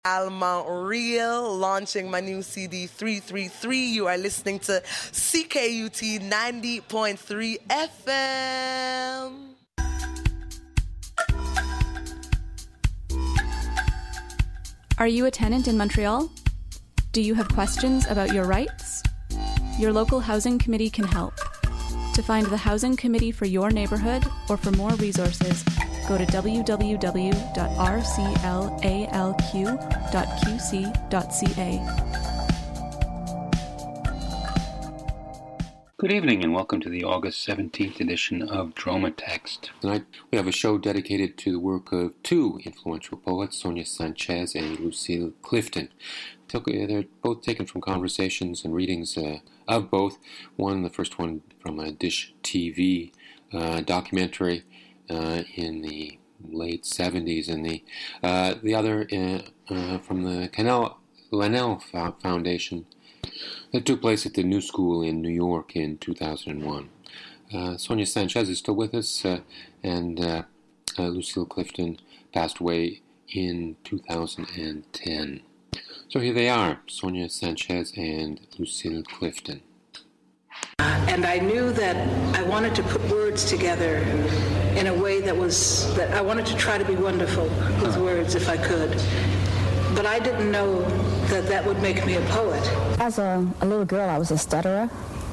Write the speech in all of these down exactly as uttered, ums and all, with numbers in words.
Alma Real, launching my new C D three three three. You are listening to C K U T ninety point three F M. Are you a tenant in Montreal? Do you have questions about your rights? Your local housing committee can help. To find the housing committee for your neighborhood or for more resources, go to w w w dot r c l a l q dot q c dot c a. Good evening and welcome to the August seventeenth edition of Droma Text. Tonight we have a show dedicated to the work of two influential poets, Sonia Sanchez and Lucille Clifton. They're both taken from conversations and readings uh, of both. One, the first one from a Dish T V uh, documentary uh, in the late seventies, and the uh, the other uh, uh, from the Canal Lanel Foundation that took place at the New School in New York in two thousand one. Uh, Sonia Sanchez is still with us, uh, and uh, uh, Lucille Clifton passed away in two thousand ten. So here they are, Sonia Sanchez and Lucille Clifton. And I knew that I wanted to put words together in a way that was, that I wanted to try to be wonderful with words if I could. But I didn't know that that would make me a poet. As a, a little girl, I was a stutterer.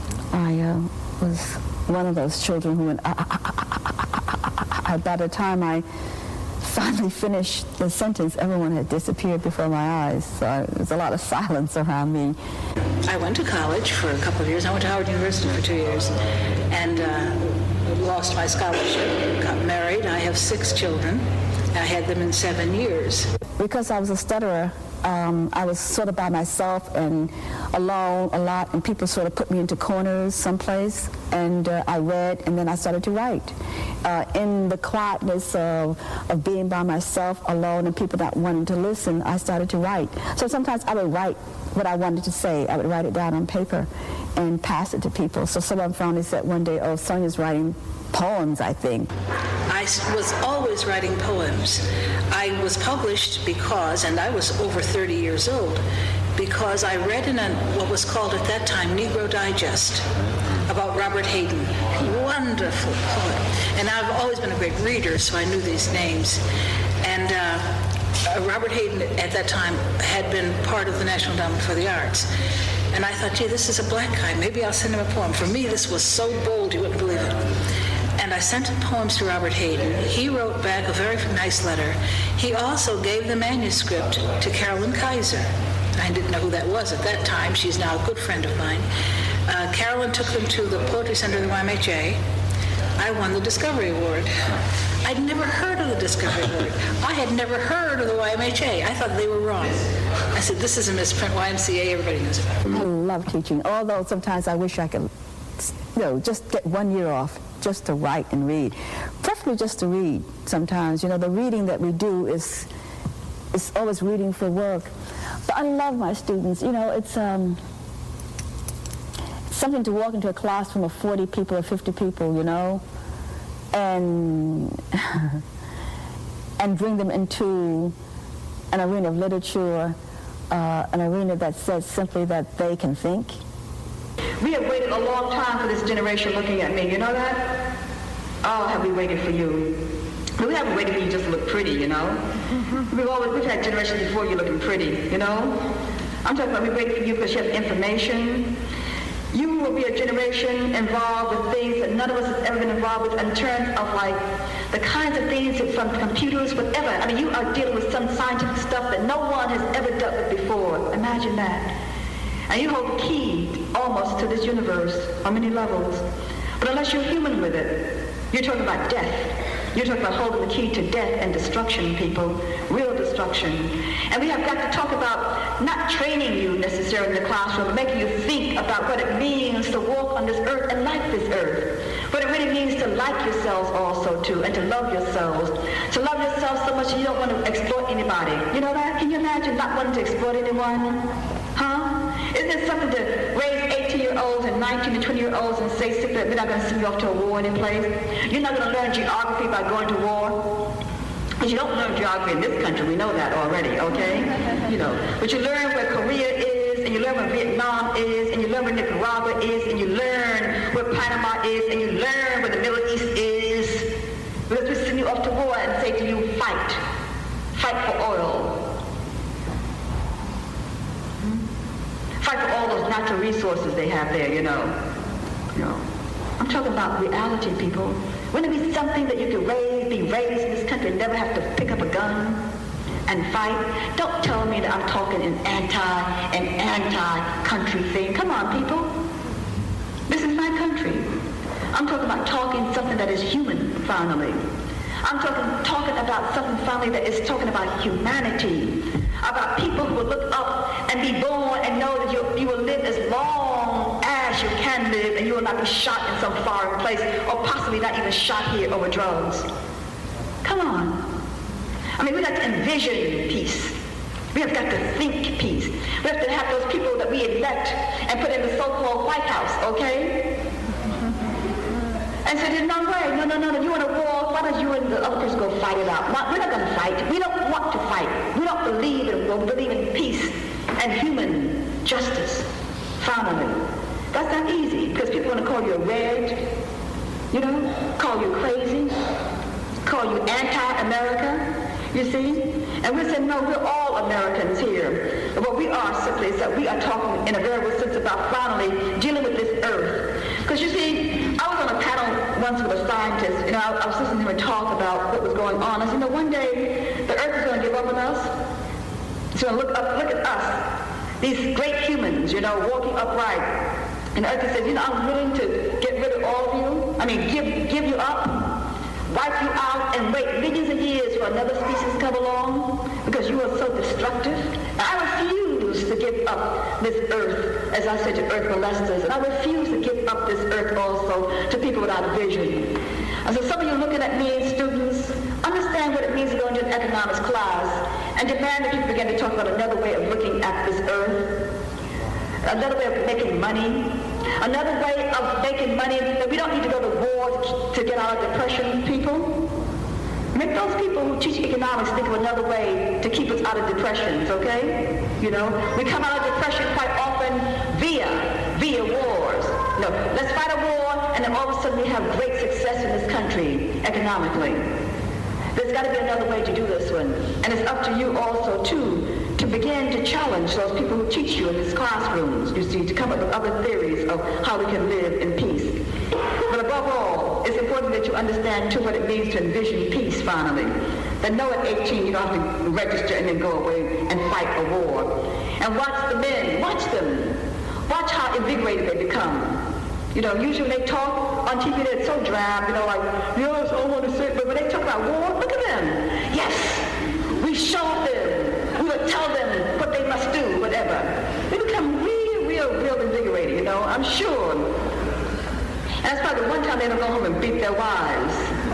I uh, was one of those children who went, ah, ah, ah, ah, ah, ah, ah. By the time I finally finished the sentence, everyone had disappeared before my eyes. So there was a lot of silence around me. I went to college for a couple of years. I went to Howard University for two years and uh, lost my scholarship, got married. I have six children. I had them in seven years. Because I was a stutterer, um, I was sort of by myself and alone a lot, and people sort of put me into corners someplace, and uh, I read, and then I started to write. Uh, in the quietness of, of being by myself, alone, and people not wanting to listen, I started to write. So sometimes I would write what I wanted to say. I would write it down on paper and pass it to people. So someone finally said one day, oh, Sonia's writing poems, I think. I was always writing poems. I was published because, and I was over thirty years old, because I read in a, what was called at that time Negro Digest about Robert Hayden. Wonderful poet. And I've always been a great reader, so I knew these names. And uh, Robert Hayden at that time had been part of the National Endowment for the Arts. And I thought, gee, this is a black guy. Maybe I'll send him a poem. For me, this was so bold, you wouldn't believe it. And I sent poems to Robert Hayden. He wrote back a very nice letter. He also gave the manuscript to Carolyn Kaiser. I didn't know who that was at that time. She's now a good friend of mine. Uh, Carolyn took them to the Poetry Center of the Y M H A. I won the Discovery Award. I'd never heard of the Discovery Award. I had never heard of the Y M H A. I thought they were wrong. I said, this is a misprint. Y M C A, everybody knows about it. I love teaching, although sometimes I wish I could, you know, just get one year off just to write and read. Preferably just to read sometimes. You know, the reading that we do is, is always reading for work. But I love my students. You know, it's um, something to walk into a classroom of forty people or fifty people, you know, and and bring them into an arena of literature, uh, an arena that says simply that they can think. We have waited a long time for this generation looking at me, you know that? Oh, have we waited for you? But we haven't waited for you just to look pretty, you know? Mm-hmm. We've always, we've had generations before you looking pretty, you know? I'm talking about we waited for you because you have information. You will be a generation involved with things that none of us has ever been involved with in terms of like the kinds of things that from computers, whatever. I mean, you are dealing with some scientific stuff that no one has ever dealt with before. Imagine that. And you hold the key almost to this universe on many levels. But unless you're human with it, you're talking about death. You're talking about holding the key to death and destruction, people, real destruction. And we have got to talk about not training you necessarily in the classroom, but making you think about what it means to walk on this earth and like this earth. What it really means to like yourselves also too, and to love yourselves. To love yourselves so much you don't want to exploit anybody. You know that? Can you imagine not wanting to exploit anyone? Huh? Isn't it something to raise eighteen-year-olds and nineteen and twenty-year-olds and say, we're not going to send you off to a war any place? You're not going to learn geography by going to war? Because you don't learn geography in this country, we know that already, okay? You know, but you learn where Korea is, and you learn where Vietnam is, and you learn where Nicaragua is, and you learn where Panama is, and you learn where the Middle East is. Because we send you off to war and say to you, fight. Fight for oil. Hmm? Fight for all those natural resources they have there, you know. You know. I'm talking about reality, people. Wouldn't it be something that you could raise, be raised in this country and never have to pick up a gun and fight? Don't tell me that I'm talking an anti, an anti-country thing. Come on, people. This is my country. I'm talking about talking something that is human, finally. I'm talking, talking about something, finally, that is talking about humanity, about people who will look up and be born and know that you, you will live as long as you can live, and you will not be shot in some foreign place, or possibly not even shot here over drugs. Come on. I mean, we got to envision peace. We have got to think peace. We have to have those people that we elect and put in the so-called White House, okay? And say, no way, no, no, no, no, you in a war, why don't you and the other person go fight it out? We're not going to fight. We don't want to fight. We don't believe in war. We believe in peace and human justice, finally. That's not easy, because people want to call you a red, you know, call you crazy, call you anti-America, you see? And we say, no, we're all Americans here. And what we are simply is that we are talking in a very real sense about finally dealing with this earth. Because you see, I was on a panel once with a scientist, you know, I, I was listening to him talk about what was going on. I said, you know, one day the earth is going to give up on us. It's going to look up, look at us, these great humans, you know, walking upright. And the earth says, you know, I'm willing to get rid of all of you. I mean, give give you up, wipe you out, and wait millions of years for another species to come along because you are so destructive. And I refuse to give up this earth, as I said to earth molesters, and I refuse to give up this earth also to people without vision. And so some of you looking at me, students, understand what it means to go into an economics class and demand that you begin to talk about another way of looking at this earth, another way of making money, another way of making money that we don't need to go to war to get out of depression, people. Make those people who teach economics think of another way to keep us out of depressions, okay? You know, we come out of depression quite often via, via wars. No, let's fight a war, and then all of a sudden we have great success in this country economically. There's got to be another way to do this one. And it's up to you also, too, to begin to challenge those people who teach you in these classrooms, you see, to come up with other theories of how we can live in peace. But above all, it's important that you understand, too, what it means to envision peace, finally. That no, at eighteen, you don't have to register and then go away and fight a war. And watch the men, watch them. Watch how invigorated they become. You know, usually when they talk on T V, they're so drab, you know, like, yes, I want to say, but when they talk about war, look at them. Yes, we show them. We will tell them what they must do, whatever. They become real, real, real invigorated, you know, I'm sure. And that's probably the one time they don't go home and beat their wives.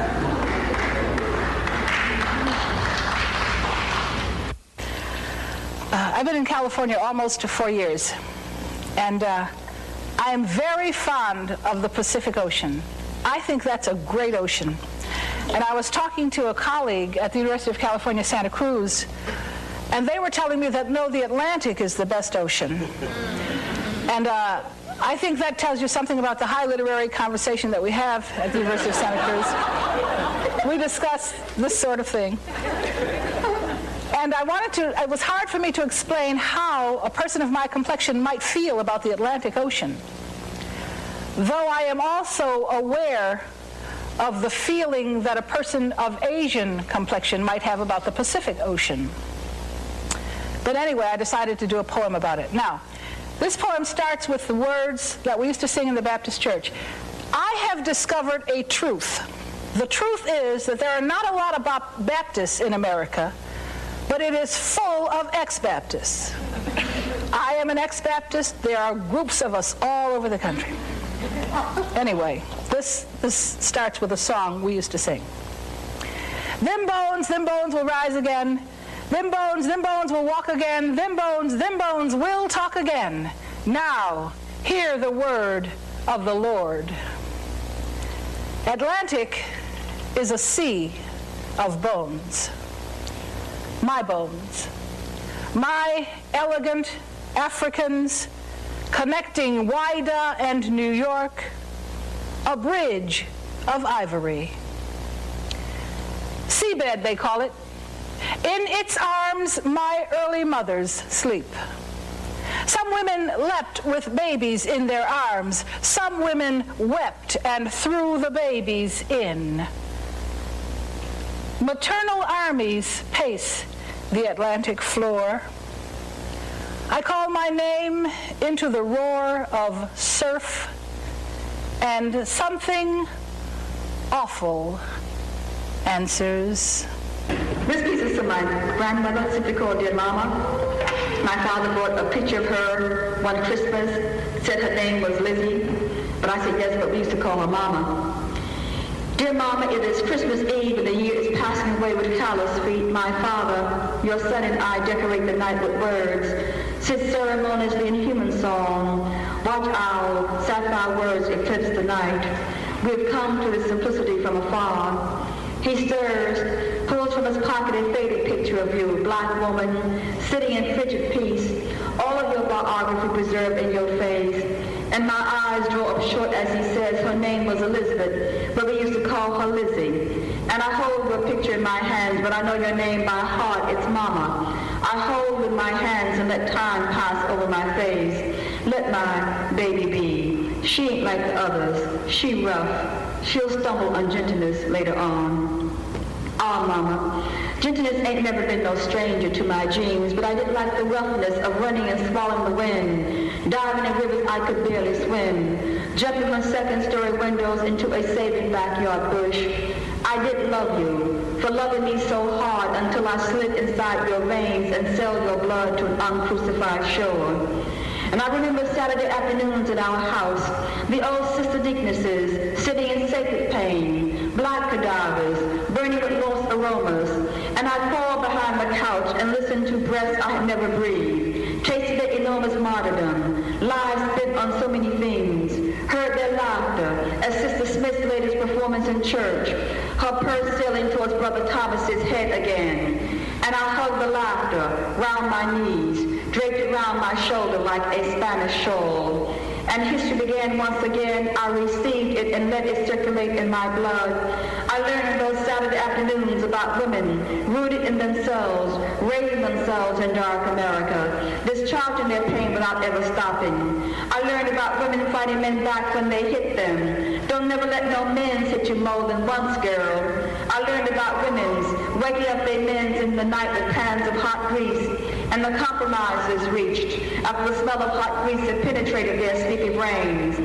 Uh, I've been in California almost four years, and uh, I am very fond of the Pacific Ocean. I think that's a great ocean. And I was talking to a colleague at the University of California, Santa Cruz, and they were telling me that, no, the Atlantic is the best ocean. And uh, I think that tells you something about the high literary conversation that we have at the University of Santa Cruz. We discuss this sort of thing. And I wanted to, it was hard for me to explain how a person of my complexion might feel about the Atlantic Ocean, though I am also aware of the feeling that a person of Asian complexion might have about the Pacific Ocean. But anyway, I decided to do a poem about it. Now, this poem starts with the words that we used to sing in the Baptist church. I have discovered a truth. The truth is that there are not a lot of Baptists in America, but it is full of ex-Baptists. I am an ex-Baptist. There are groups of us all over the country. Anyway, this, this starts with a song we used to sing. Them bones, them bones will rise again. Them bones, them bones will walk again. Them bones, them bones will talk again. Now, hear the word of the Lord. Atlantic is a sea of bones. My bones. My elegant Africans connecting Whydah and New York, a bridge of ivory. Seabed, they call it. In its arms, my early mothers sleep. Some women leapt with babies in their arms. Some women wept and threw the babies in. Maternal armies pace the Atlantic floor. I call my name into the roar of surf, and something awful answers. This piece is to my grandmother, simply called Dear Mama. My father brought a picture of her one Christmas, said her name was Lizzie, but I said yes, but we used to call her Mama. Dear Mama, it is Christmas Eve and the year is passing away with callous feet. My father, your son and I decorate the night with words, sit ceremoniously in human song, watch our sapphire words eclipse the night. We have come to the simplicity from afar. He stirs, pulls from his pocket a faded picture of you, black woman, sitting in frigid peace, all of your biography preserved in your face. And my eyes draw up short as he says her name was Elizabeth, but we used to call her Lizzie. And I hold your picture in my hands, but I know your name by heart, it's Mama. I hold with my hands and let time pass over my face. Let my baby be. She ain't like the others. She rough. She'll stumble on gentleness later on. Ah, Mama, gentleness ain't never been no stranger to my genes, but I didn't like the roughness of running and swallowing the wind, diving in rivers I could barely swim, jumping from second-story windows into a saving backyard bush. I did love you for loving me so hard until I slid inside your veins and sold your blood to an uncrucified shore. And I remember Saturday afternoons at our house, the old Sister Deaconesses sitting in sacred pain, black cadavers, burning with lost aromas, and I'd fall behind the couch and listen to breaths I had never breathed, tasted their enormous martyrdom, lives spent on so many things, heard their laughter as Sister Smith laid his performance in church, her purse sailing towards Brother Thomas's head again. And I hugged the laughter round my knees, draped it round my shoulder like a Spanish shawl. And history began once again. I received it and let it circulate in my blood. I learned in those Saturday afternoons about women rooted in themselves, raising themselves in dark America, discharging their pain without ever stopping. I learned about women fighting men back when they hit them. Don't never let no men hit you more than once, girl. I learned about women's waking up their men in the night with pans of hot grease, and the compromises reached after the smell of hot grease had penetrated their sleepy brains.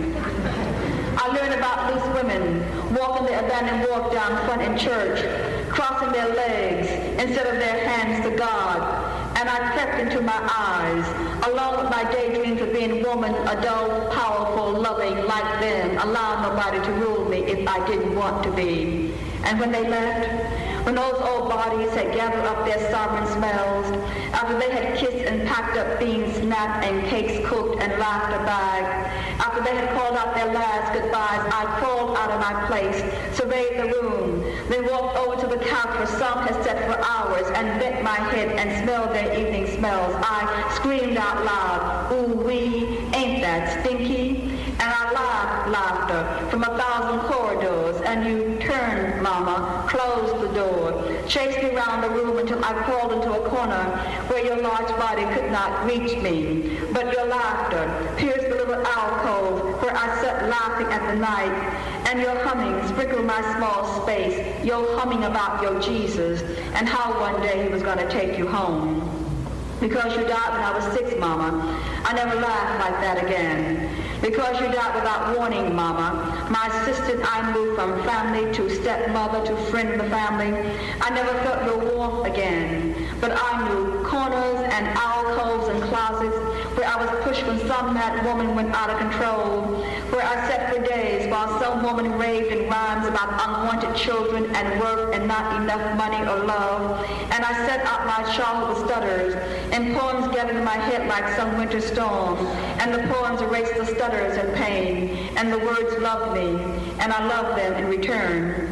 I learned about loose women walking the abandoned walk down front in church, crossing their legs instead of their hands to God. And I crept into my eyes, along with my daydreams of being woman, adult, powerful, loving, like them, allowing nobody to rule me if I didn't want to be. And when they left, when those old bodies had gathered up their sovereign smells, after they had kissed and packed up beans snapped and cakes cooked and laughter bagged, after they had called out their last goodbyes, I crawled out of my place, surveyed the room, then walked over to the couch where some had sat for hours and bent my head and smelled their evening smells. I screamed out loud, ooh-wee, ain't that stinky? And I laughed laughter from a thousand corridors, and you turned, Mama, closed the door, chased me around the room until I crawled into a corner where your large body could not reach me. But your laughter pierced the little alcove where I sat laughing at the night, and your humming sprinkled my small space, your humming about your Jesus and how one day he was going to take you home. Because you died when I was six, Mama, I never laughed like that again. Because you died without warning, Mama, my sister and I moved from family to stepmother to friend of the family. I never felt your warmth again, but I knew corners and alcoves and closets where I was pushed when some mad woman went out of control, where I sat for days while some woman raved in rhymes about unwanted children and work and not enough money or love, and I set out my childhood with stutters, and poems gathered in my head like some winter storm, and the poems erased the stutters and pain, and the words loved me, and I loved them in return.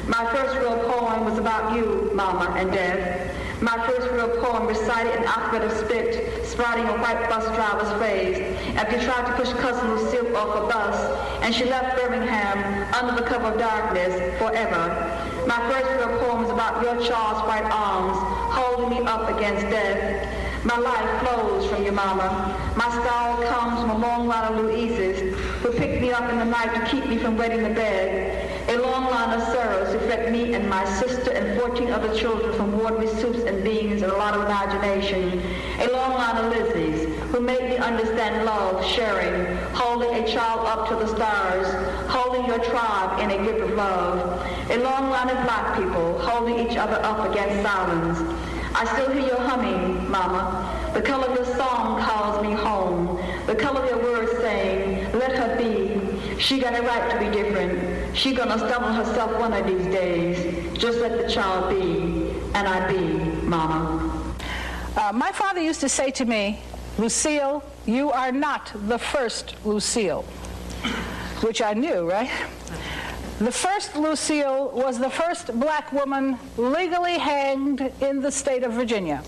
My first real poem was about you, Mama, and death. My first real poem recited an alphabet of spit, sprouting a white bus driver's face, after he tried to push Cousin Lucille off a bus, and she left Birmingham under the cover of darkness forever. My first real poem was about your Charles white arms, holding me up against death. My life flows from you, Mama. My style comes from a long line of Louises who picked me up in the night to keep me from wetting the bed. A long line of Sarahs who fed me and my sister and fourteen other children from watery soups and beans and a lot of imagination. A long line of Lizzies who made me understand love, sharing, holding a child up to the stars, holding your tribe in a grip of love. A long line of black people holding each other up against silence. I still hear your humming, Mama. The color of your song calls me home. The color of your words saying, let her be. She got a right to be different. She gonna stumble herself one of these days. Just let the child be, and I be, Mama. Uh, my father used to say to me, Lucille, you are not the first Lucille, which I knew, right? The first Lucille was the first black woman legally hanged in the state of Virginia.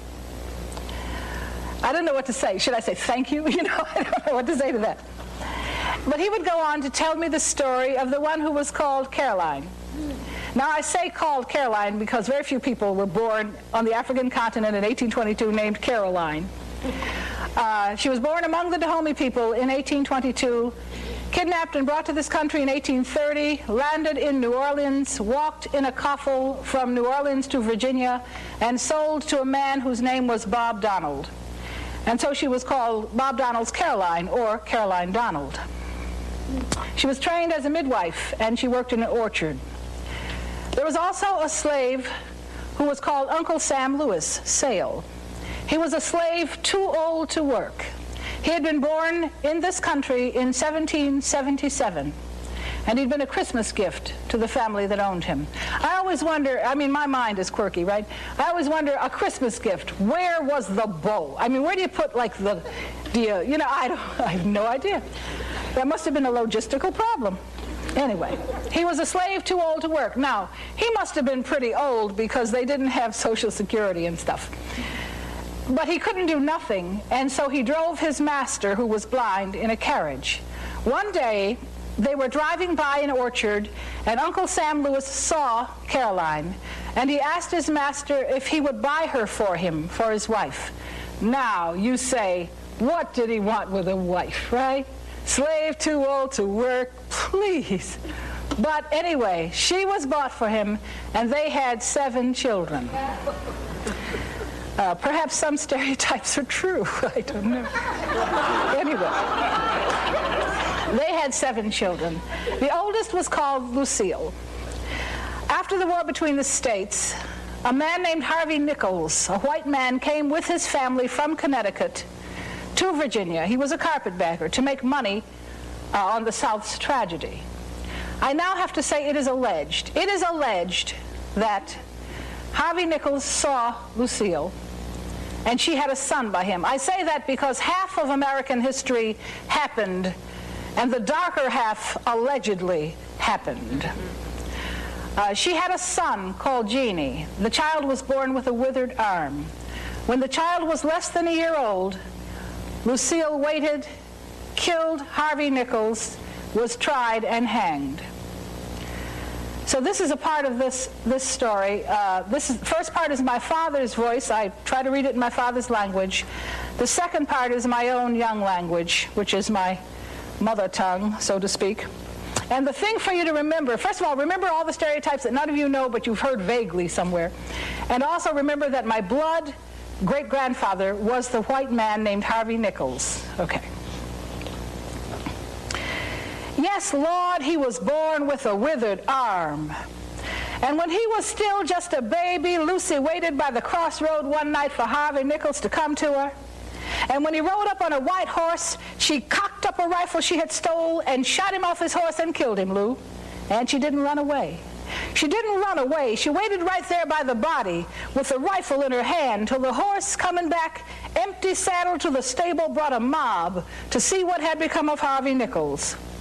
I don't know what to say. Should I say thank you? You know, I don't know what to say to that. But he would go on to tell me the story of the one who was called Caroline. Now, I say called Caroline because very few people were born on the African continent in eighteen twenty-two named Caroline. Uh, she was born among the Dahomey people in eighteen twenty-two, kidnapped and brought to this country in eighteen thirty, landed in New Orleans, walked in a coffle from New Orleans to Virginia, and sold to a man whose name was Bob Donald. And so she was called Bob Donald's Caroline, or Caroline Donald. She was trained as a midwife, and she worked in an orchard. There was also a slave who was called Uncle Sam Lewis Sale. He was a slave too old to work. He had been born in this country in seventeen seventy-seven, and he'd been a Christmas gift to the family that owned him. I always wonder, I mean, my mind is quirky, right? I always wonder, a Christmas gift, where was the bow? I mean, where do you put, like, the, do you, you know, I, don't, I have no idea. That must have been a logistical problem. Anyway, he was a slave too old to work. Now, he must have been pretty old because they didn't have Social Security and stuff. But he couldn't do nothing, and so he drove his master, who was blind, in a carriage. One day, they were driving by an orchard, and Uncle Sam Lewis saw Caroline, and he asked his master if he would buy her for him, for his wife. Now, you say, what did he want with a wife, right? Slave too old to work, please. But anyway, she was bought for him, and they had seven children. Uh, perhaps some stereotypes are true. I don't know. Anyway, they had seven children. The oldest was called Lucille. After the war between the states, a man named Harvey Nichols, a white man, came with his family from Connecticut to Virginia. He was a carpetbagger to make money uh, on the South's tragedy. I now have to say it is alleged. It is alleged that Harvey Nichols saw Lucille, and she had a son by him. I say that because half of American history happened, and the darker half allegedly happened. Uh, she had a son called Jeannie. The child was born with a withered arm. When the child was less than a year old, Lucille waited, killed Harvey Nichols, was tried and hanged. So this is a part of this, this story. Uh, this is, first part is my father's voice. I try to read it in my father's language. The second part is my own young language, which is my mother tongue, so to speak. And the thing for you to remember, first of all, remember all the stereotypes that none of you know, but you've heard vaguely somewhere. And also remember that my blood great-grandfather was the white man named Harvey Nichols. Okay. Yes, Lord, he was born with a withered arm. And when he was still just a baby, Lucy waited by the crossroad one night for Harvey Nichols to come to her. And when he rode up on a white horse, she cocked up a rifle she had stole and shot him off his horse and killed him, Lou. And she didn't run away. She didn't run away. She waited right there by the body with the rifle in her hand till the horse, coming back empty saddled to the stable, brought a mob to see what had become of Harvey Nichols.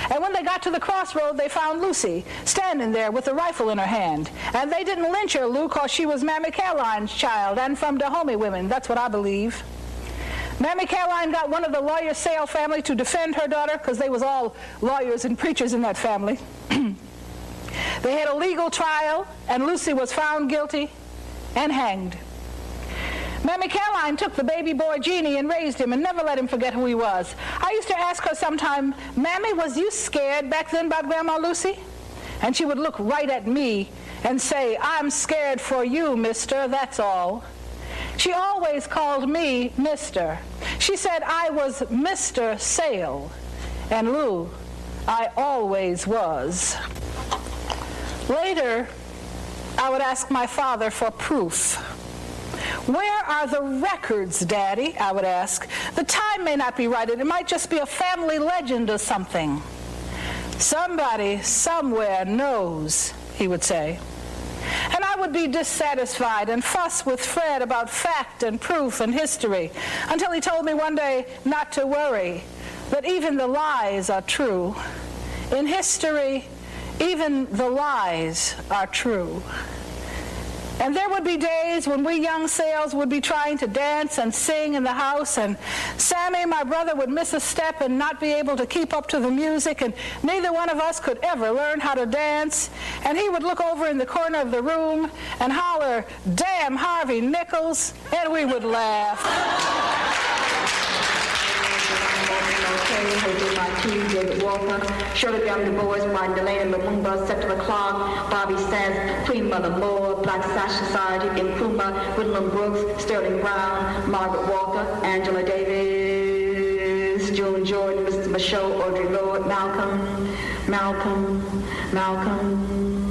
And when they got to the crossroad, they found Lucy standing there with a rifle in her hand. And they didn't lynch her, Lou, because she was Mammy Caroline's child and from Dahomey women. That's what I believe. Mammy Caroline got one of the lawyer Sale family to defend her daughter, because they was all lawyers and preachers in that family. They had a legal trial, and Lucy was found guilty and hanged. Mammy Caroline took the baby boy Jeannie and raised him and never let him forget who he was. I used to ask her sometime, Mammy, was you scared back then about Grandma Lucy? And she would look right at me and say, I'm scared for you, mister, that's all. She always called me Mister. She said I was Mister Sale. And Lou, I always was. Later, I would ask my father for proof. Where are the records, Daddy? I would ask. The time may not be right, and it might just be a family legend or something. Somebody somewhere knows, he would say. And I would be dissatisfied and fuss with Fred about fact and proof and history, until he told me one day not to worry, that even the lies are true. In history, even the lies are true. And there would be days when we young Sales would be trying to dance and sing in the house, and Sammy, my brother, would miss a step and not be able to keep up to the music, and neither one of us could ever learn how to dance. And he would look over in the corner of the room and holler, "Damn Harvey Nichols," and we would laugh. David Walker, Shirley Graham Du Bois, Martin Delaney, Lumumba, Septima Clark, Bobby Sands, Queen Mother Moore, Black Sash Society, Nkrumah, Woodland Brooks, Sterling Brown, Margaret Walker, Angela Davis, June Jordan, Mister Michaud, Audre Lorde, Malcolm, Malcolm, Malcolm.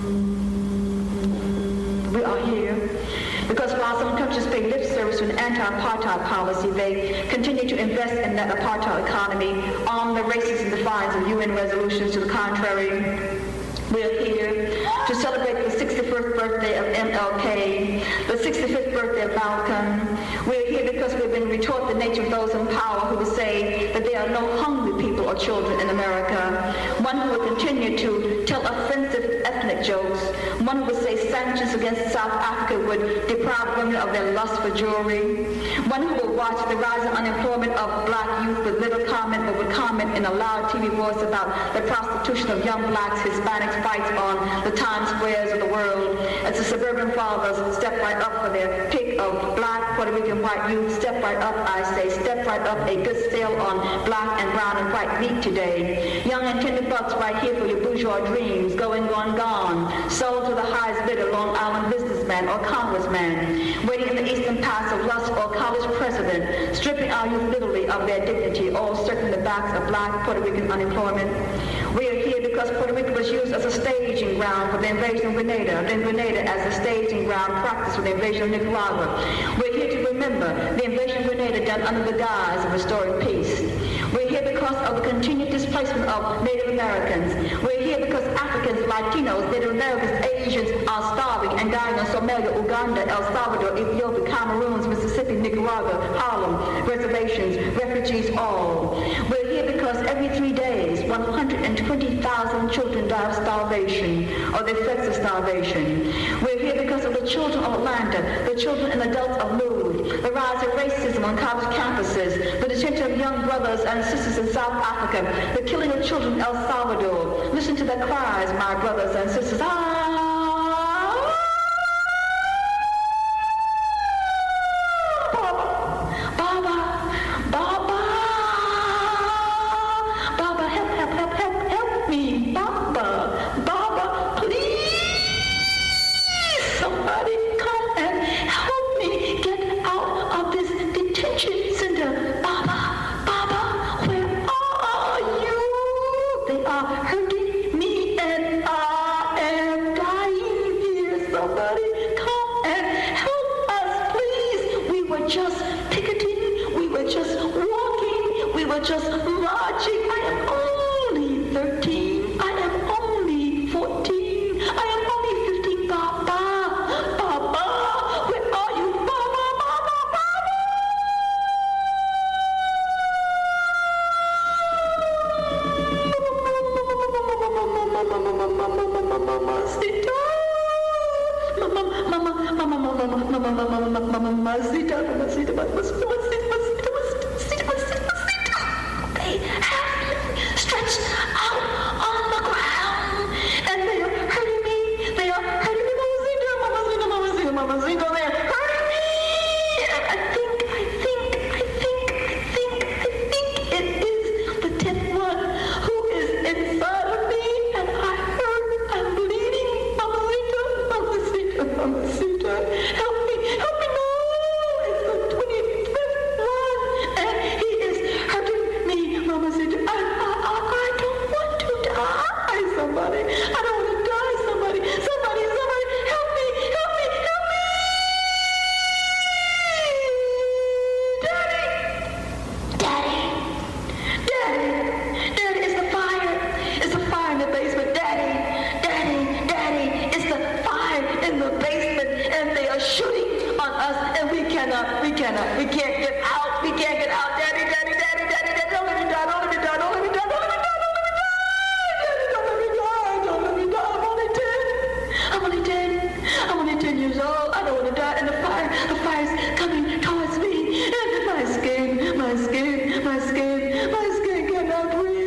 We are here because while some countries pay lip service to an anti-apartheid policy, they continue to invest in that apartheid economy, arm the racist and defiance of U N resolutions to the contrary. We're here to celebrate the sixty-first birthday of M L K, the sixty-fifth birthday of Malcolm. We're here because we've been retaught the nature of those in power who would say that there are no hungry people or children in America. One who would continue to tell offensive ethnic jokes. One who would say sanctions against South Africa would deprive women of their lust for jewelry. One who would watch the rising unemployment of black youth with little comment, but would comment in a loud T V voice about the prostitution of young blacks, Hispanics, fights on the Times Squares of the world, as the suburban fathers step right up for their pick of black, Puerto Rican, white youth. Step right up, I say, step right up. A good sale on black and brown and white meat today. Young and tender bucks right here for your bourgeois dreams. Going, gone, gone. Sold to the highest bidder, Long Island businessman or congressman. Waiting in the eastern pass of lust or college president. Stripping our youth literally of their dignity, all circling the backs of black Puerto Rican unemployment. We are here because Puerto Rico was used as a staging ground for the invasion of Grenada, then Grenada as a staging ground practiced for the invasion of Nicaragua. We're here to remember the invasion of Grenada done under the guise of restoring peace. We're here because of the continued displacement of Native Americans. We're here because Africans, Latinos, Native Americans, Asians are starving and dying in Somalia, Uganda, El Salvador, Ethiopia, Cameroon, Mississippi, Nicaragua, Harlem, reservations, refugees all. We're here because every three days, one hundred twenty thousand children die of starvation or the effects of starvation. We're here because of the children of Atlanta, the children and adults of Lourdes, the rise of racism on college campuses, the detention of young brothers and sisters in South Africa, the killing of children in El Salvador. Listen to the cries, my brothers and sisters. Ah! cannot, we can't get out, we can't get out. Daddy, daddy, daddy, daddy, daddy, don't let me die, don't let me die, don't let me die, don't let me die, don't let me die, don't let me die, don't let me die. I'm only ten. I'm only ten. I'm only ten years old. I don't want to die. And the fire, the fire's coming towards me. And my skin, my skin, my skin, my skin cannot breathe.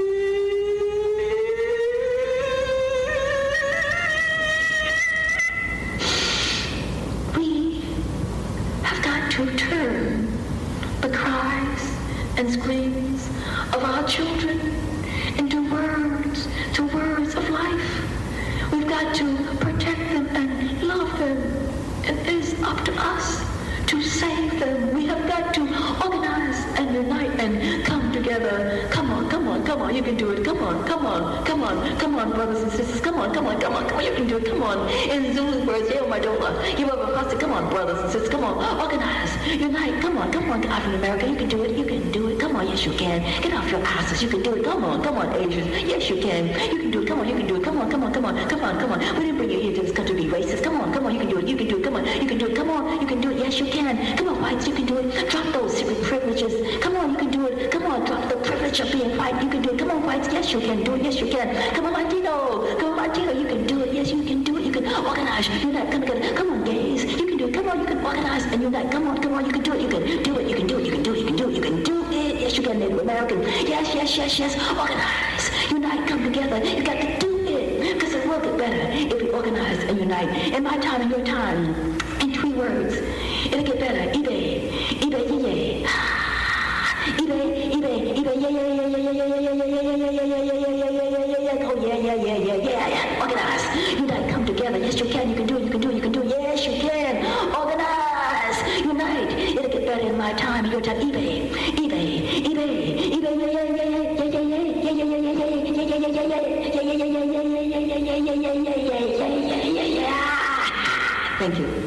We have got to turn the cries and screams of our children into words, to words of life. We've got to protect them and love them. It is up to us to save them. We have got to organize and unite and come together. Come on, come on, come on, you can do it. Come on, come on, come on, come on, brothers and sisters. Come on, come on, come on, come on, you can do it. Come on. In Zulu words, Yo Madola, you ever hustle? Come on, brothers and sisters. Come on, organize, unite. Come on, come on, African America, you can do it. You can do it. Come on, yes you can. Get off your asses. You can do it. Come on, come on, Asians. Yes you can. You can do it. Come on, you can do it. Come on, come on, come on, come on, come on. We didn't bring you here to this country to be racist. Come on, come on, you can do it. You can do it. Come on, you can do it. Come on, you can do it. Yes you can. Come on, whites, you can do it. Drop those secret privileges. Come on, you can do it. Come on, drop the privilege of being white. You can do it. Come on, whites. Yes, you can do it. Yes, you can. Come on, Latino. Come on, Latino. You can do it. Yes, you can do it. You can organize. Unite. Come together. Come on, gays. You can do it. Come on, you can organize and unite. Come on, come on. You can do it. You can do it. You can do it. You can do it. You can do it. You can do it. Yes, you can, Native American. Yes, yes, yes, yes. Organize. Unite. Come together. You got to do it. Because it will get better if we organize and unite. In my time and your time, in three words, it'll get better. eBay. eBay, yeah, yeah. eBay, eBay, eBay, yeah, yeah, yeah, yeah, yeah, yeah, yeah, yeah, yeah, yeah, yeah, yeah, yeah, yeah, yeah, yeah, yeah, yeah, oh, yeah, yeah, yeah, yeah, yeah, yeah, organize, unite, come together, yes, you can, you can do it, you can do it, you can do it, yes, you can, organize, unite, it'll get better in my time, in your time, eBay, eBay, eBay, eBay, yeah, yeah, yeah, yeah, yeah, yeah, yeah, yeah, yeah, yeah, yeah, yeah, yeah, yeah, yeah, yeah, yeah, thank you.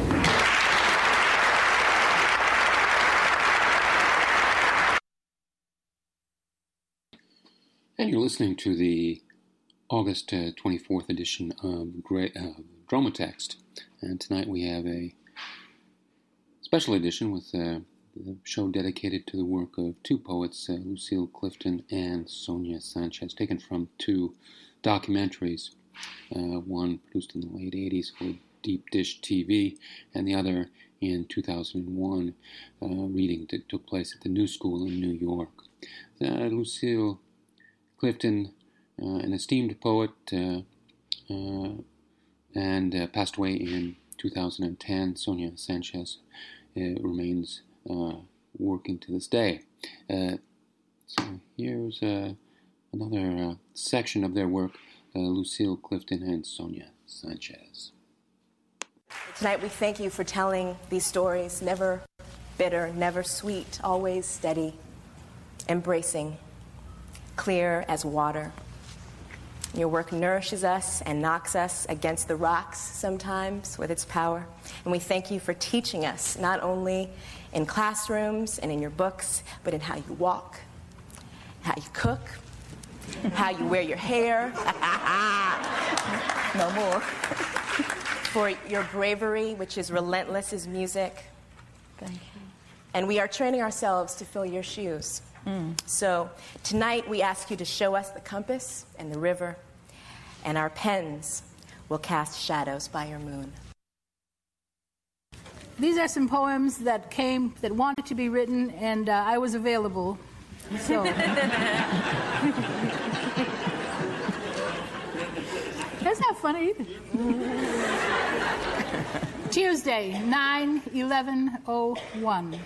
And you're listening to the August uh, twenty-fourth edition of Great, uh, Dromatext. And tonight we have a special edition with uh, the show dedicated to the work of two poets, uh, Lucille Clifton and Sonia Sanchez, taken from two documentaries, uh, one produced in the late eighties for Deep Dish T V, and the other in two thousand one, uh, reading that took place at the New School in New York. Uh, Lucille Clifton, uh, an esteemed poet, uh, uh, and uh, passed away in two thousand ten. Sonia Sanchez uh, remains uh, working to this day. Uh, so here's uh, another uh, section of their work, uh, Lucille Clifton and Sonia Sanchez. Tonight we thank you for telling these stories, never bitter, never sweet, always steady, embracing, clear as water. Your work nourishes us and knocks us against the rocks sometimes with its power. And we thank you for teaching us, not only in classrooms and in your books, but in how you walk, how you cook, how you wear your hair. No more. For your bravery, which is relentless as music. Thank you. And we are training ourselves to fill your shoes. Mm. So tonight we ask you to show us the compass and the river, and our pens will cast shadows by your moon. These are some poems that came, that wanted to be written, and uh, I was available. So. That's not funny either. Tuesday, nine eleven oh one.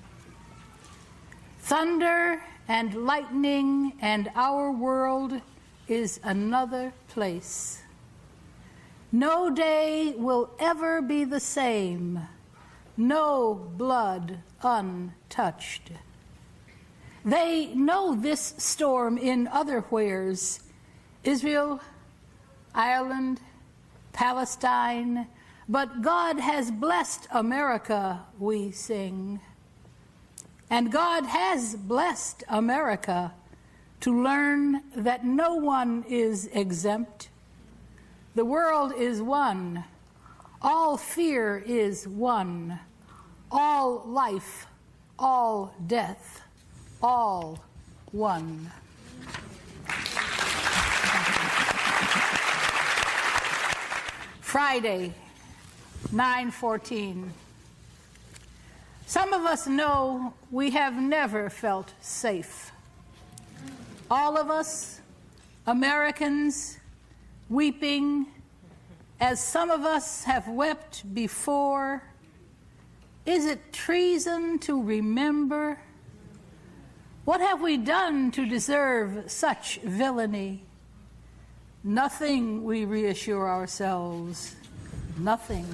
Thunder and lightning, and our world is another place. No day will ever be the same, no blood untouched. They know this storm in other wheres, Israel, Ireland, Palestine, but God has blessed America, we sing. And God has blessed America to learn that no one is exempt. The world is one. All fear is one. all life, all death, all one. Friday, nine fourteen. Some of us know we have never felt safe. All of us, Americans, weeping, as some of us have wept before. Is it treason to remember? What have we done to deserve such villainy? Nothing, we reassure ourselves. Nothing.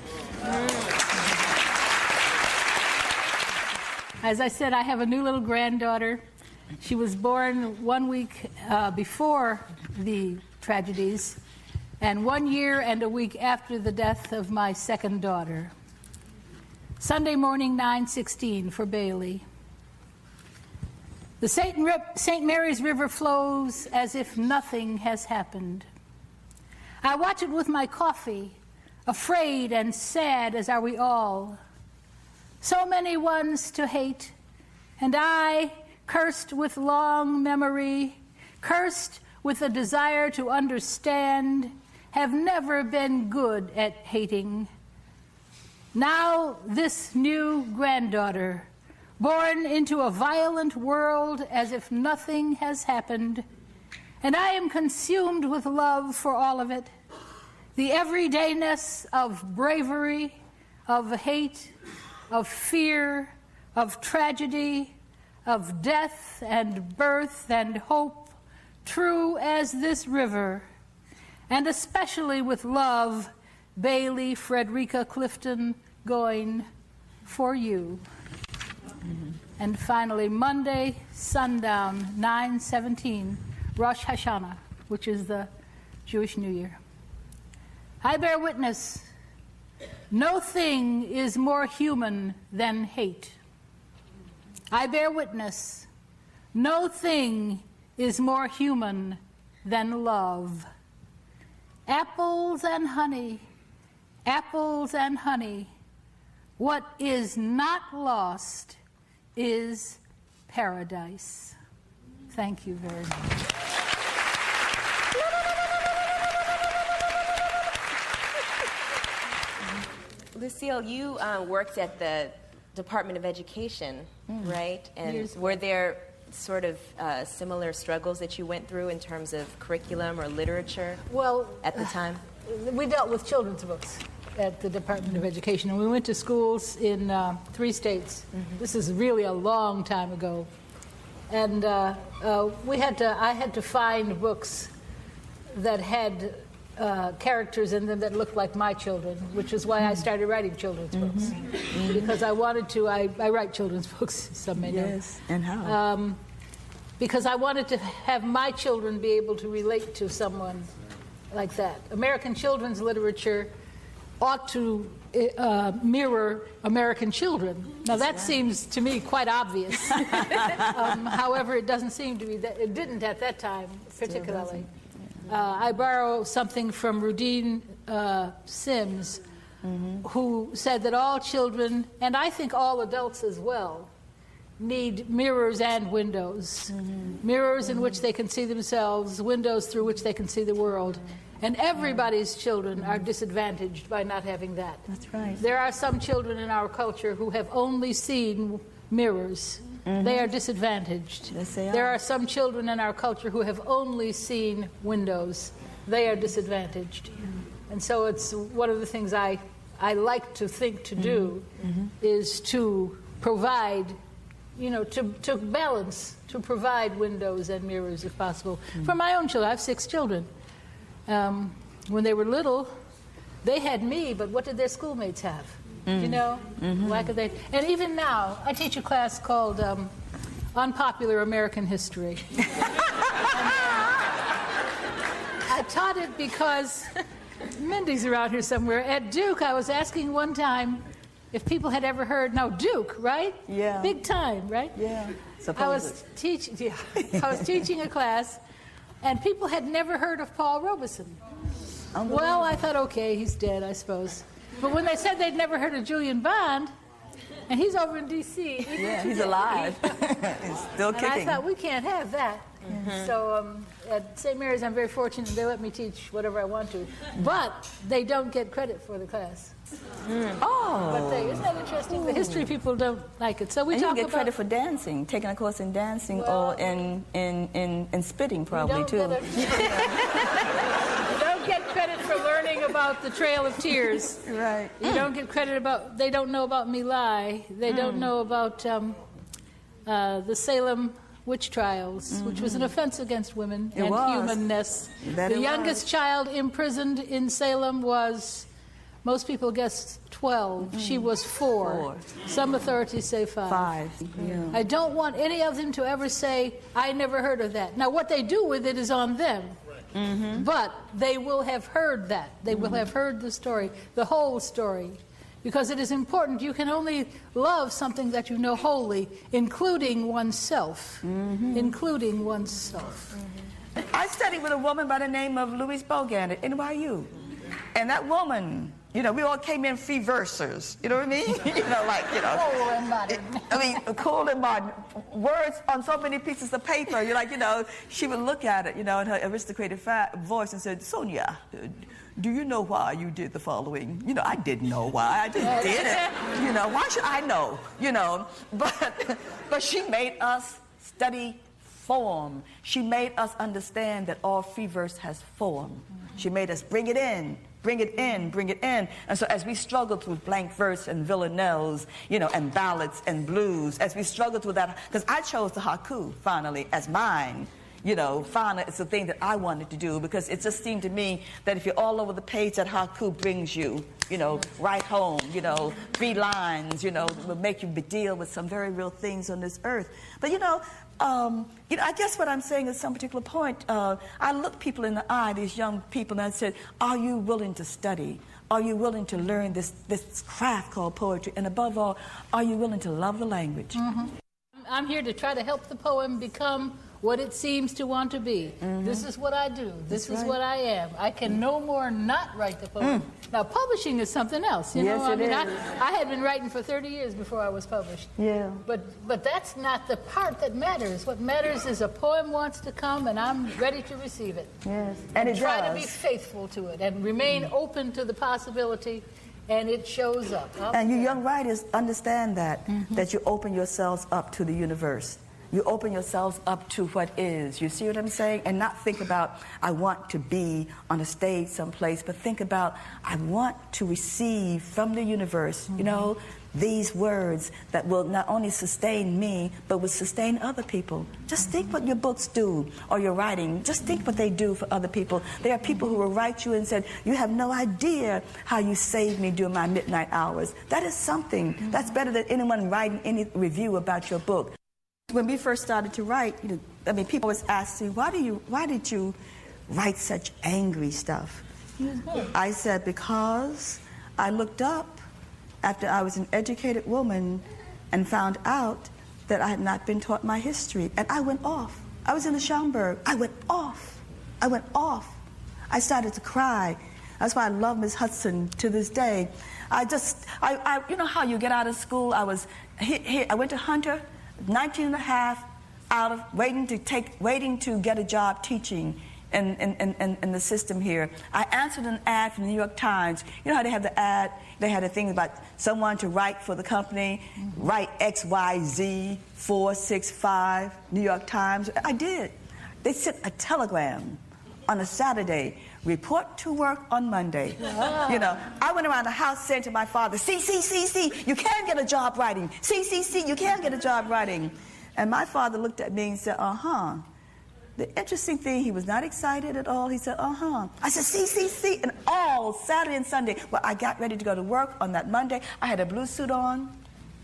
As I said, I have a new little granddaughter. She was born one week uh, before the tragedies, and one year and a week after the death of my second daughter. Sunday morning, nine sixteen for Bailey. The Saint Mary's River flows as if nothing has happened. I watch it with my coffee, afraid and sad as are we all. So many ones to hate, and I, cursed with long memory, cursed with a desire to understand, have never been good at hating. Now this new granddaughter, born into a violent world as if nothing has happened, and I am consumed with love for all of it, the everydayness of bravery, of hate, of fear, of tragedy, of death and birth and hope, true as this river, and especially with love, Bailey Frederica Clifton Goyne, for you. Mm-hmm. And finally, Monday, sundown, nine seventeen, Rosh Hashanah, which is the Jewish New Year. I bear witness, no thing is more human than hate. I bear witness, no thing is more human than love. Apples and honey, apples and honey, what is not lost is paradise. Thank you very much. Lucille, you uh, worked at the Department of Education, mm. right? And Years were there sort of uh, similar struggles that you went through in terms of curriculum or literature well, at the time? Uh, we dealt with children's books at the Department of Education, and we went to schools in uh, three states. Mm-hmm. This is really a long time ago. And uh, uh, we had to, I had to find books that had uh, characters in them that looked like my children, which is why I started writing children's mm-hmm. books. Mm-hmm. Because I wanted to, I, I write children's books, some may know. Yes, and how? Um, because I wanted to have my children be able to relate to someone like that. American children's literature ought to uh, mirror American children. Now that right. seems to me quite obvious. um, however, it doesn't seem to be that. It didn't at that time, particularly. Uh, I borrow something from Rudine uh, Sims, mm-hmm. who said that all children, and I think all adults as well, need mirrors and windows. Mm-hmm. Mirrors mm-hmm. in which they can see themselves, windows through which they can see the world. And everybody's children are disadvantaged by not having that. That's right. There are some children in our culture who have only seen mirrors. Mm-hmm. They are disadvantaged. Yes, they are. There are some children in our culture who have only seen windows. They are disadvantaged. Mm-hmm. And so it's one of the things I, I like to think to do mm-hmm. is to provide, you know, to, to balance, to provide windows and mirrors if possible. Mm-hmm. For my own children, I have six children. Um, when they were little, they had me, but what did their schoolmates have? Mm. You know, mm-hmm. lack of that. And even now, I teach a class called um, Unpopular American History. and, uh, I taught it because Mindy's around here somewhere. At Duke, I was asking one time if people had ever heard. Now Duke, right? Yeah. Big time, right? Yeah. I was teaching. Yeah, I was teaching a class. And people had never heard of Paul Robeson. Well, I thought, okay, he's dead, I suppose. But when they said they'd never heard of Julian Bond, And he's over in D C Yeah, he's alive. He's still and kicking. I thought, we can't have that. Mm-hmm. So um, at Saint Mary's, I'm very fortunate. They let me teach whatever I want to. But they don't get credit for the class. Mm. Oh. But they, isn't that interesting? Ooh. The history people don't like it. So we and talk you get about credit for dancing, taking a course in dancing well, or in, in, in, in spitting probably too. A, you don't get credit for learning about the Trail of Tears. Right. You mm. don't get credit about, they don't know about My Lai. They mm. don't know about um, uh, the Salem witch trials, mm-hmm. which was an offense against women it and was. humanness. That the youngest was. child imprisoned in Salem was, most people guessed twelve. Mm-hmm. She was four. four. Some authorities say five. Five. Yeah. I don't want any of them to ever say, I never heard of that. Now, what they do with it is on them. Mm-hmm. But they will have heard that. They mm-hmm. will have heard the story, the whole story. Because it is important. You can only love something that you know wholly, including oneself. Mm-hmm. Including oneself. Mm-hmm. I studied with a woman by the name of Louise Bogan at N Y U. And that woman, you know, we all came in free versers. You know what I mean? you know, like, you know. Cool and modern. I mean, cool and modern. Words on so many pieces of paper. You're like, you know, she would look at it, you know, in her aristocratic voice and said, Sonia, do you know why you did the following? You know, I didn't know why. I just did it. You know, why should I know? You know, but but she made us study form. She made us understand that all free verse has form. Mm-hmm. She made us bring it in, bring it in, bring it in. And so as we struggled through blank verse and villanelles, you know, and ballads and blues, as we struggled through that, because I chose the haiku finally as mine. You know, finally, it's the thing that I wanted to do because it just seemed to me that if you're all over the page, that haiku brings you, you know, right home, you know, three lines, you know, will make you deal with some very real things on this earth. But, you know, um, you know, I guess what I'm saying at some particular point, uh, I look people in the eye, these young people, and I said, are you willing to study? Are you willing to learn this, this craft called poetry? And above all, are you willing to love the language? Mm-hmm. I'm here to try to help the poem become what it seems to want to be. Mm-hmm. This is what I do. This That's is right. what I am. I can no more not write the poem. Mm. Now, publishing is something else. You yes, know, I it mean, is. I, I had been writing for thirty years before I was published. Yeah. But but that's not the part that matters. What matters is a poem wants to come, and I'm ready to receive it. Yes, and it try does. to be faithful to it and remain mm. open to the possibility. And it shows up. Up and you young writers understand that, mm-hmm. that you open yourselves up to the universe. You open yourselves up to what is. You see what I'm saying? And not think about, I want to be on a stage someplace, but think about, I want to receive from the universe, mm-hmm. you know, these words that will not only sustain me, but will sustain other people. Just think what your books do, or your writing. Just think what they do for other people. There are people who will write you and say, you have no idea how you saved me during my midnight hours. That is something. Mm-hmm. That's better than anyone writing any review about your book. When we first started to write, you know, I mean, people always ask me, why do you, why did you write such angry stuff? Mm-hmm. I said, because I looked up after I was an educated woman and found out that I had not been taught my history. And I went off. I was in the Schomburg. I went off. I went off. I started to cry. That's why I love Miss Hudson to this day. I just, I, I, you know how you get out of school? I was, here, here, I went to Hunter, nineteen and a half, out of waiting to take, waiting to get a job teaching in, in, in, in the system here. I answered an ad from the New York Times. You know how they have the ad? They had a thing about someone to write for the company, mm-hmm. write X Y Z four six five, New York Times. I did. They sent a telegram on a Saturday, report to work on Monday. Wow. You know, I went around the house saying to my father, see, see, see, see, you can get a job writing. See, see, see, you can get a job writing. And my father looked at me and said, uh-huh. The interesting thing, he was not excited at all. He said, uh-huh. I said, see, see, see. And all Saturday and Sunday, well, I got ready to go to work on that Monday. I had a blue suit on,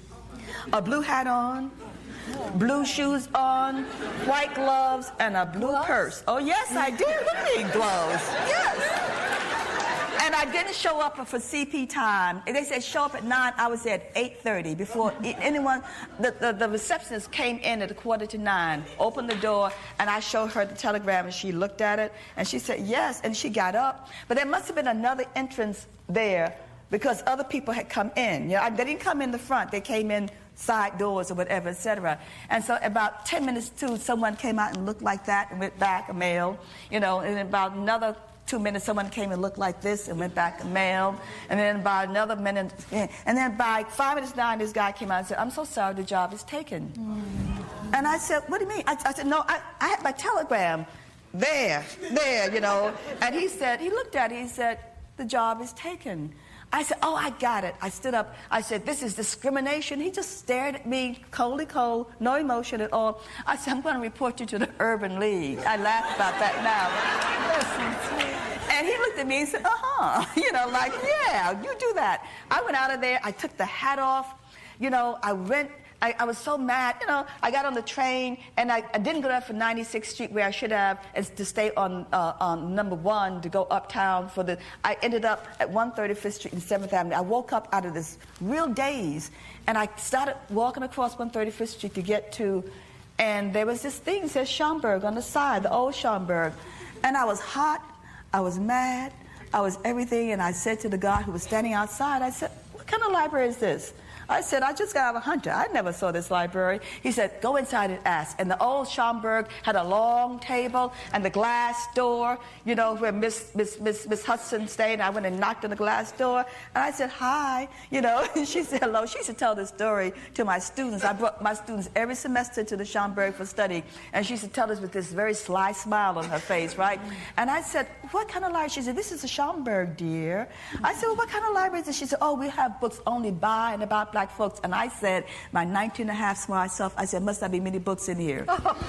a blue hat on, blue shoes on, white gloves, and a blue gloves? purse. Oh, yes, I did. What do you mean gloves? Yes. And I didn't show up for C P time. They said show up at nine. I was there at eight thirty before anyone, the, the, the receptionist came in at a quarter to nine, opened the door, and I showed her the telegram, and she looked at it, and she said yes, and she got up. But there must have been another entrance there because other people had come in. You know, they didn't come in the front. They came in side doors or whatever, et cetera. And so about ten minutes to, someone came out and looked like that and went back, a male. You know, and about another two minutes, someone came and looked like this and went back, a male. And then about another minute, and then by five minutes nine, this guy came out and said, I'm so sorry, the job is taken. Mm. And I said, what do you mean? I, I said, no, I, I had my telegram there, there, you know. And he said, he looked at it, he said, the job is taken. I said, oh, I got it. I stood up. I said, this is discrimination. He just stared at me, coldly cold, no emotion at all. I said, I'm going to report you to the Urban League. I laugh about that now. And he looked at me and said, uh-huh. You know, like, yeah, you do that. I went out of there. I took the hat off. You know, I went. I, I was so mad, you know, I got on the train, and I, I didn't go there for ninety-sixth Street where I should have, and to stay on, uh, on number one to go uptown for the, I ended up at one thirty-fifth Street and seventh Avenue. I woke up out of this real daze, and I started walking across one thirty-fifth Street to get to, and there was this thing that says Schomburg on the side, the old Schomburg. And I was hot, I was mad, I was everything, and I said to the guy who was standing outside, I said, what kind of library is this? I said, I just got out of Hunter. I never saw this library. He said, go inside and ask. And the old Schomburg had a long table and the glass door, you know, where Miss Miss Miss Miss Hudson stayed. I went and knocked on the glass door, and I said, hi, you know. And she said, hello. She used to tell this story to my students. I brought my students every semester to the Schomburg for study, and she used to tell this with this very sly smile on her face, right? And I said, what kind of library? She said, this is a Schomburg, dear. I said, well, what kind of library is it? She said, oh, we have books only by and about black folks. And I said, my nineteen and a half smart self, I said, must not be many books in here.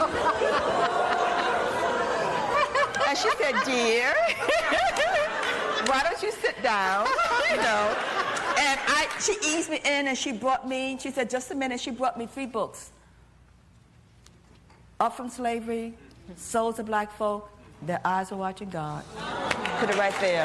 And she said, dear, why don't you sit down, you know? And I, she eased me in, and she brought me, she said, just a minute, she brought me three books. Up From Slavery, Souls of Black Folk, Their Eyes Are Watching God. Put it right there.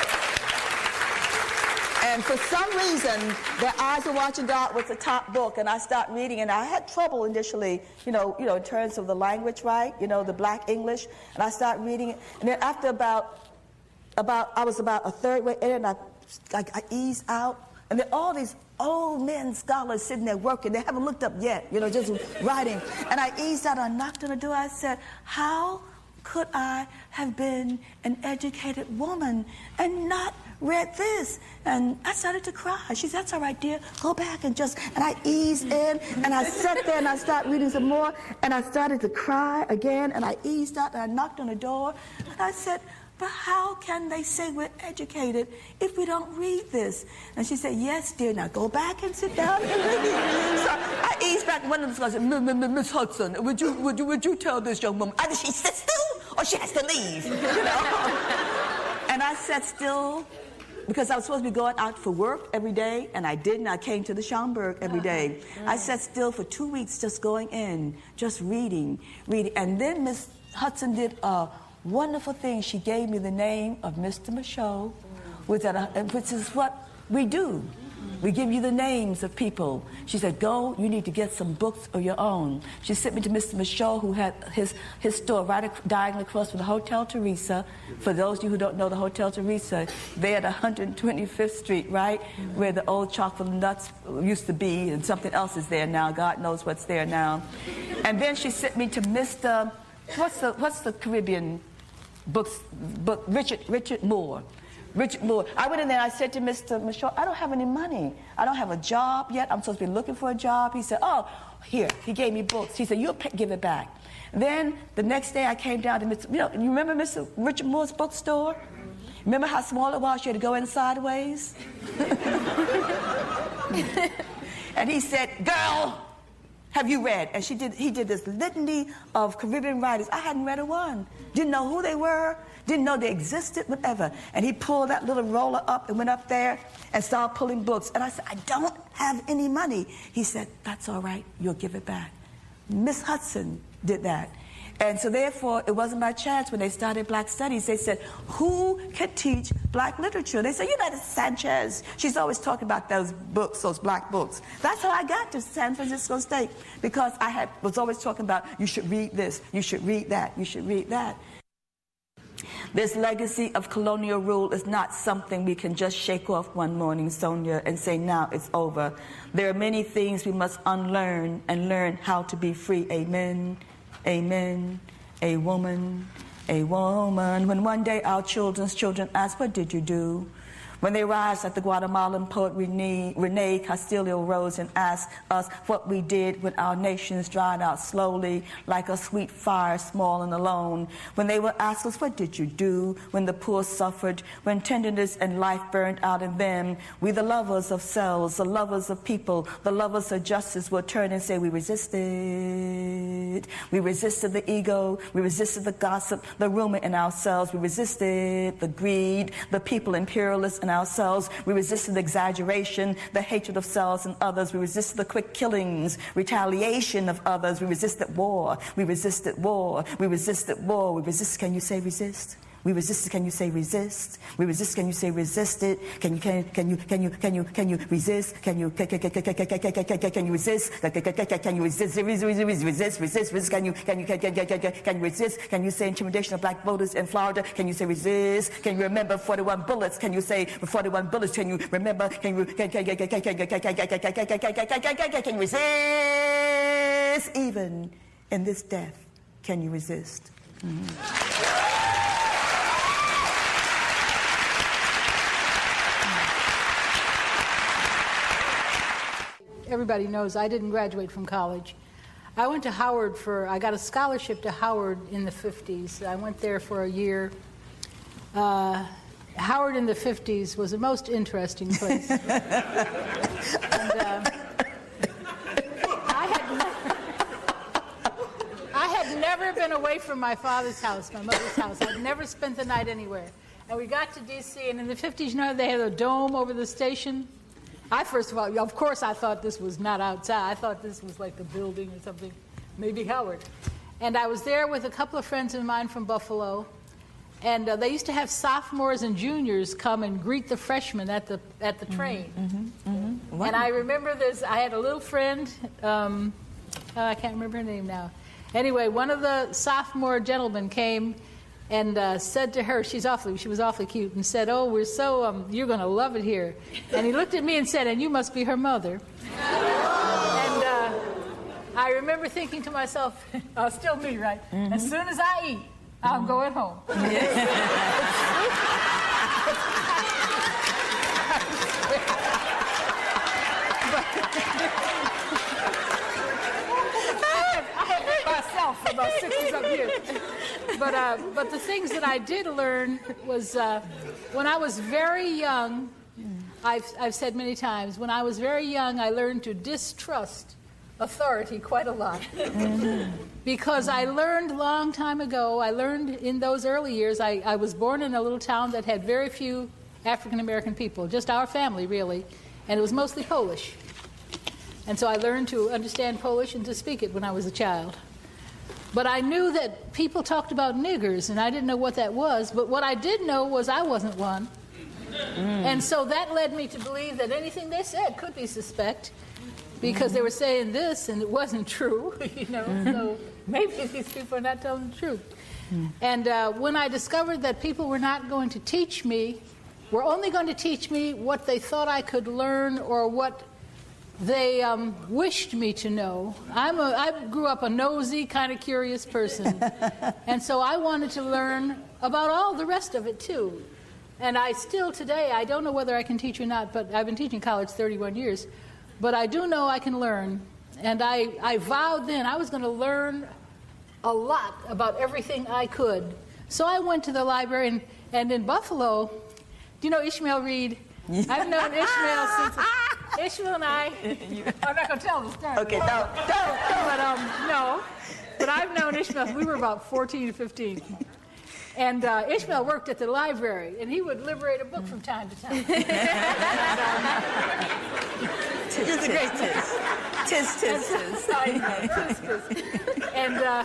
And for some reason, Their Eyes Are Watching God was the top book, and I started reading, and I had trouble initially, you know, you know, in terms of the language, right? You know, the black English, and I started reading it, and then after about, about, I was about a third way in, and I, I, I eased out, and then all these old men scholars sitting there working, they haven't looked up yet, you know, just writing, and I eased out, I knocked on the door, I said, how could I have been an educated woman and not read this? And I started to cry. She said, that's all right, dear. Go back and just, and I eased in, and I sat there, and I started reading some more, and I started to cry again, and I eased out, and I knocked on the door, and I said, but how can they say we're educated if we don't read this? And she said, yes, dear, now go back and sit down and read. So I eased back. One of the scholars said, Miss Hudson, would you, would, you, would you tell this young woman either she sits still or she has to leave, you know? And I sat still because I was supposed to be going out for work every day, and I didn't. I came to the Schomburg every day. Uh-huh. I sat still for two weeks just going in, just reading, reading. And then Miss Hudson did a wonderful thing. She gave me the name of Mister Michaud, which is what we do. We give you the names of people. She said, go, you need to get some books of your own. She sent me to Mister Michaud, who had his, his store right ac- diagonally across from the Hotel Teresa. For those of you who don't know the Hotel Teresa, they're at one hundred twenty-fifth Street, right, where the old chocolate nuts used to be, and something else is there now. God knows what's there now. And then she sent me to Mister What's the, what's the Caribbean books, book, Richard, Richard Moore. Richard Moore. I went in there and I said to Mister Michaud, I don't have any money. I don't have a job yet. I'm supposed to be looking for a job. He said, oh, here. He gave me books. He said, you'll pay, give it back. Then the next day I came down to Mister You know, you remember Mister Richard Moore's bookstore? Remember how small it was? You had to go in sideways? And he said, girl, have you read? And she did. He did this litany of Caribbean writers. I hadn't read a one. Didn't know who they were. Didn't know they existed, whatever. And he pulled that little roller up and went up there and started pulling books. And I said, I don't have any money. He said, that's all right. You'll give it back. Miss Hudson did that. And so therefore, it wasn't by chance when they started Black Studies. They said, who can teach black literature? They said, you know, that's Sanchez. She's always talking about those books, those black books. That's how I got to San Francisco State, because I had, was always talking about, you should read this, you should read that, you should read that. This legacy of colonial rule is not something we can just shake off one morning, Sonia, and say, now it's over. There are many things we must unlearn and learn how to be free. Amen. Amen. A woman. A woman. When one day our children's children ask, what did you do? When they rise like the Guatemalan poet Rene, Rene Castillo rose and asked us what we did when our nations dried out slowly like a sweet fire, small and alone. When they would ask us, what did you do when the poor suffered, when tenderness and life burned out in them? We, the lovers of selves, the lovers of people, the lovers of justice, will turn and say, we resisted. We resisted the ego. We resisted the gossip, the rumor in ourselves. We resisted the greed, the people imperialists and ourselves. We resisted the exaggeration, the hatred of selves and others. We resisted the quick killings, retaliation of others. We resisted war. We resisted war. We resisted war. We resist. Can you say resist? We resist. Can you say resist? We resist. Can you say resist it? Can you can can you can you can you can you resist? Can you can can can can can you resist? Can you resist? Resist resist resist resist. Can you can you can can can can you resist? Can you say intimidation of black voters in Florida? Can you say resist? Can you remember forty-one bullets? Can you say forty-one bullets? Can you remember? Can you can can can can can can can you resist? Even in this death, can you resist? Everybody knows I didn't graduate from college. I went to Howard for, I got a scholarship to Howard in the fifties. I went there for a year. Uh, Howard in the fifties was a most interesting place. and, uh, I, had never, I had never been away from my father's house, my mother's house. I'd never spent the night anywhere. And we got to D C, and in the fifties, you know, they had a dome over the station. I, first of all, of course, I thought this was not outside. I thought this was like a building or something, maybe Howard. And I was there with a couple of friends of mine from Buffalo, and uh, they used to have sophomores and juniors come and greet the freshmen at the at the train. Mm-hmm, mm-hmm. Wow. And I remember this. I had a little friend. Um, uh, I can't remember her name now. Anyway, one of the sophomore gentlemen came and uh, said to her, she's awfully, she was awfully cute, and said, oh, we're so, um, you're going to love it here. And he looked at me and said, and you must be her mother. and uh, I remember thinking to myself, uh, still me, right? Mm-hmm. As soon as I eat, I'm going home. For about sixty-some years. But, uh, but the things that I did learn was uh, when I was very young, I've, I've said many times, when I was very young, I learned to distrust authority quite a lot. Mm-hmm. Because I learned a long time ago, I learned in those early years, I, I was born in a little town that had very few African-American people, just our family, really, and it was mostly Polish. And so I learned to understand Polish and to speak it when I was a child. But I knew that people talked about niggers, and I didn't know what that was. But what I did know was I wasn't one. Mm. And so that led me to believe that anything they said could be suspect, because mm. they were saying this, and it wasn't true. you know. Mm. So maybe these people are not telling the truth. Mm. And uh, when I discovered that people were not going to teach me, were only going to teach me what they thought I could learn or what they um, wished me to know. I'm a, I grew up a nosy, kind of curious person. And so I wanted to learn about all the rest of it, too. And I still today, I don't know whether I can teach or not, but I've been teaching college thirty-one years. But I do know I can learn. And I, I vowed then I was going to learn a lot about everything I could. So I went to the library, and, and in Buffalo, do you know Ishmael Reed? I've known Ishmael since... Ishmael and I, I'm not going to tell the story. Okay, no, no, but um, no. But I've known Ishmael, we were about fourteen or fifteen. And uh, Ishmael worked at the library, and he would liberate a book from time to time. and, um, tis, a great tis. Tis, tis, tis. I know, tis, tis. And, uh,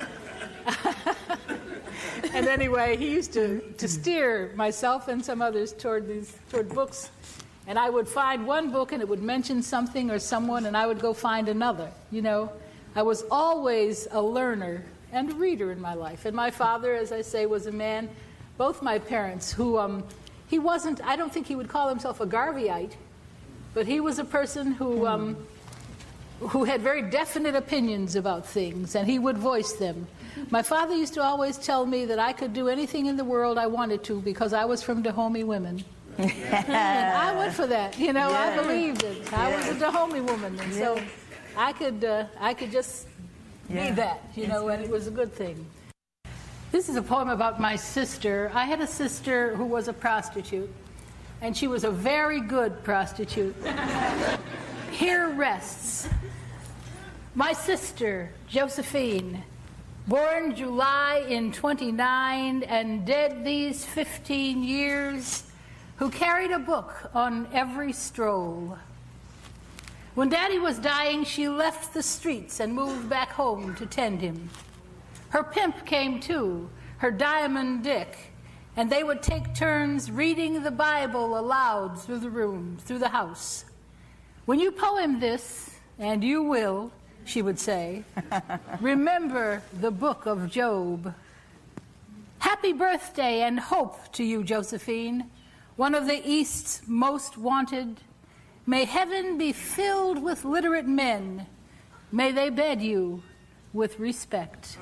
and anyway, he used to, to steer myself and some others toward these toward books. And I would find one book, and it would mention something or someone, and I would go find another. You know, I was always a learner and a reader in my life. And my father, as I say, was a man both my parents, who um, he wasn't, I don't think he would call himself a Garveyite, but he was a person who, um, who had very definite opinions about things, and he would voice them. My father used to always tell me that I could do anything in the world I wanted to because I was from Dahomey women. And I went for that, you know, yeah. I believed it. I yeah. was a Dahomey woman, and yeah. so I could, uh, I could just yeah. be that, you know, and it was a good thing. This is a poem about my sister. I had a sister who was a prostitute, and she was a very good prostitute. Here rests my sister, Josephine, born July in twenty-nine and dead these fifteen years, who carried a book on every stroll. When Daddy was dying, she left the streets and moved back home to tend him. Her pimp came too, her Diamond Dick, and they would take turns reading the Bible aloud through the room, through the house. When you poem this, and you will, she would say, remember the book of Job. Happy birthday and hope to you, Josephine, one of the East's most wanted. May heaven be filled with literate men. May they bed you with respect.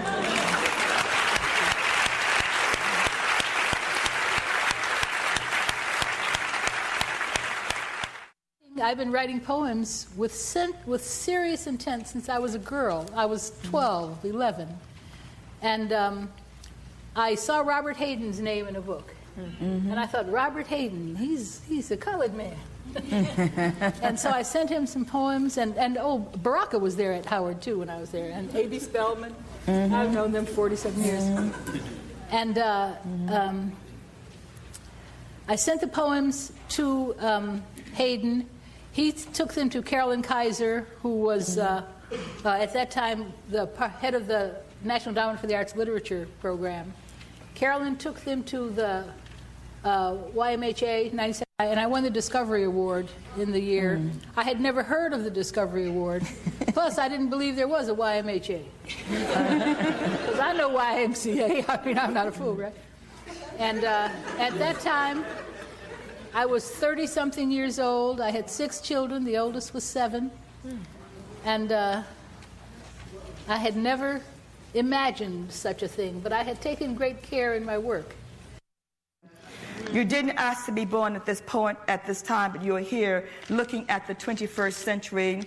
I've been writing poems with, sen- with serious intent since I was a girl. I was twelve, eleven. And um, I saw Robert Hayden's name in a book. Mm-hmm. And I thought, Robert Hayden, he's, he's a colored man. And so I sent him some poems, and, and oh, Baraka was there at Howard too when I was there, and A B Spellman. Mm-hmm. I've known them forty-seven years. Mm-hmm. And uh, mm-hmm. um, I sent the poems to um, Hayden. He took them to Carolyn Kaiser, who was uh, uh, at that time the head of the National Endowment for the Arts Literature program. Carolyn took them to the uh, Y M H A ninety-seven, and I won the Discovery Award in the year. Mm. I had never heard of the Discovery Award. Plus, I didn't believe there was a Y M H A. Because I know Y M C A. I mean, I'm not a fool, right? And uh, at that time, I was thirty-something years old. I had six children. The oldest was seven. Mm. And uh, I had never imagined such a thing, but I had taken great care in my work. You didn't ask to be born at this point, at this time, but you're here looking at the twenty-first century.